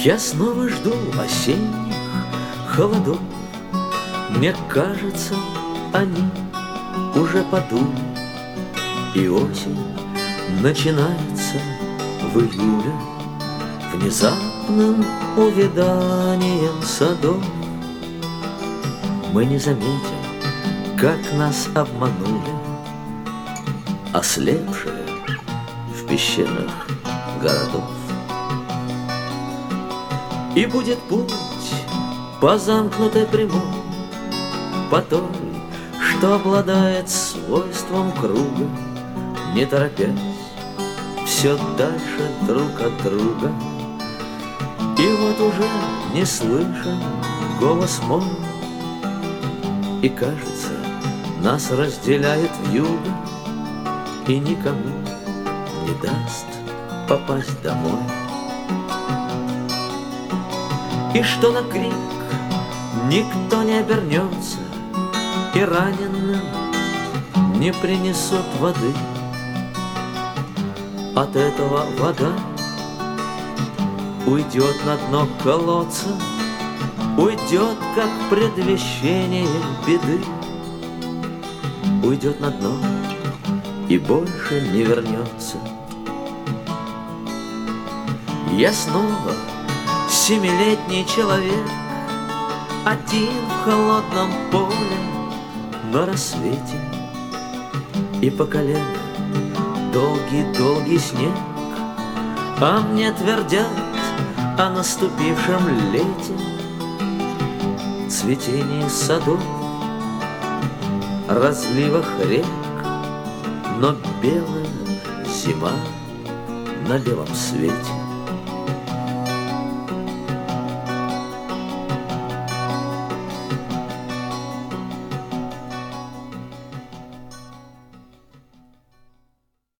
Я снова жду осенних холодов. Мне кажется, они уже подули, и осень начинается в июле внезапным увяданием садов. Мы не заметим, как нас обманули ослепшие в пещерах городов. И будет путь по замкнутой прямой, по той, что обладает свойством круга, не торопясь, все дальше друг от друга. И вот уже не слышен голос мой, и кажется, нас разделяет вьюга, и никому не даст попасть домой. И что на крик никто не обернется, и раненым не принесут воды. От этого вода уйдет на дно колодца, уйдет, как предвещение беды. Уйдет на дно и больше не вернется. Я снова семилетний человек, один в холодном поле на рассвете, и по колено долгий-долгий снег, а мне твердят о наступившем лете, цветении садов, разливах рек, но белая зима на белом свете.